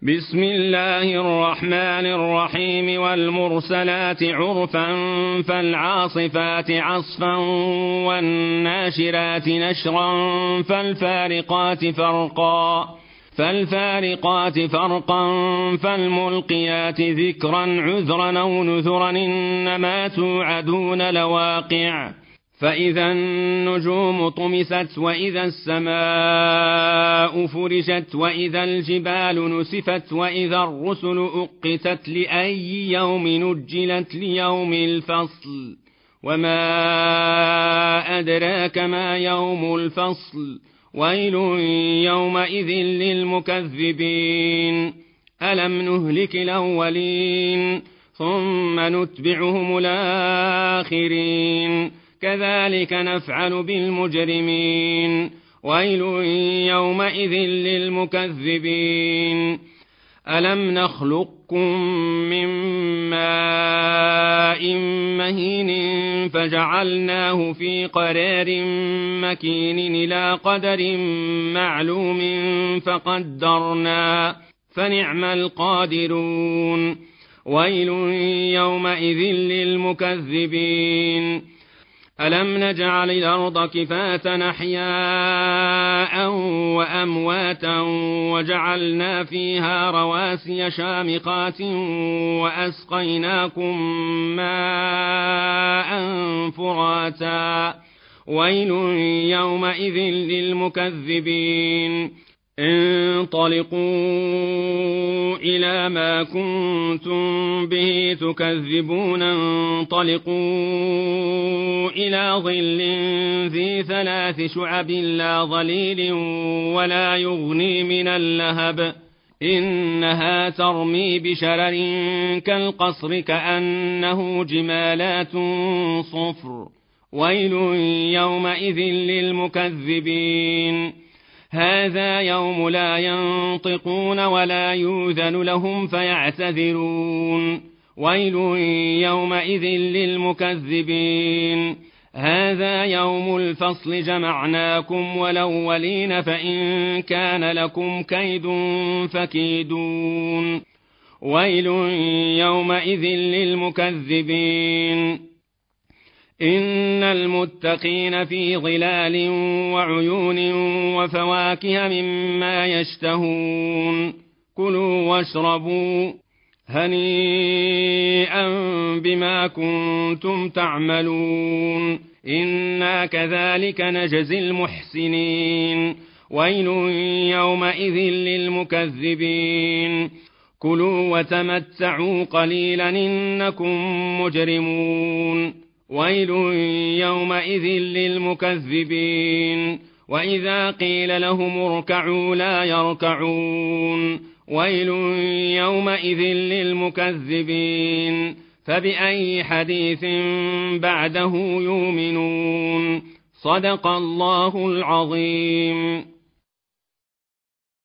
بسم الله الرحمن الرحيم والمرسلات عرفا فالعاصفات عصفا والناشرات نشرا فالفارقات فرقا فالملقيات ذكرا عذرا أو نذرا إنما توعدون لواقع فإذا النجوم طمست وإذا السماء فرجت وإذا الجبال نسفت وإذا الرسل أقتت لأي يوم نجلت ليوم الفصل وما أدراك ما يوم الفصل ويل يومئذ للمكذبين ألم نهلك الأولين ثم نتبعهم الآخرين كذلك نفعل بالمجرمين ويل يومئذ للمكذبين ألم نخلقكم من ماء مهين فجعلناه في قرار مكين إلى قدر معلوم فقدرنا فنعم القادرون ويل يومئذ للمكذبين ألم نجعل الأرض كفاة أحياء وأمواتا وجعلنا فيها رواسي شامخات وأسقيناكم ماء فراتا ويل يومئذ للمكذبين انطلقوا إلى ما كنتم به تكذبون انطلقوا إلى ظل ذي 3 شعب لا ظليل ولا يغني من اللهب إنها ترمي بشرر كالقصر كأنه جمالات صفر ويل يومئذ للمكذبين هذا يوم لا ينطقون ولا يؤذن لهم فيعتذرون ويل يومئذ للمكذبين هذا يوم الفصل جمعناكم والأولين فإن كان لكم كيد فكيدون ويل يومئذ للمكذبين إن المتقين في ظلال وعيون وفواكه مما يشتهون كلوا واشربوا هنيئا بما كنتم تعملون إنا كذلك نجزي المحسنين ويل يومئذ للمكذبين كلوا وتمتعوا قليلا إنكم مجرمون ويل يومئذ للمكذبين وإذا قيل لهم اركعوا لا يركعون ويل يومئذ للمكذبين فبأي حديث بعده يؤمنون صدق الله العظيم.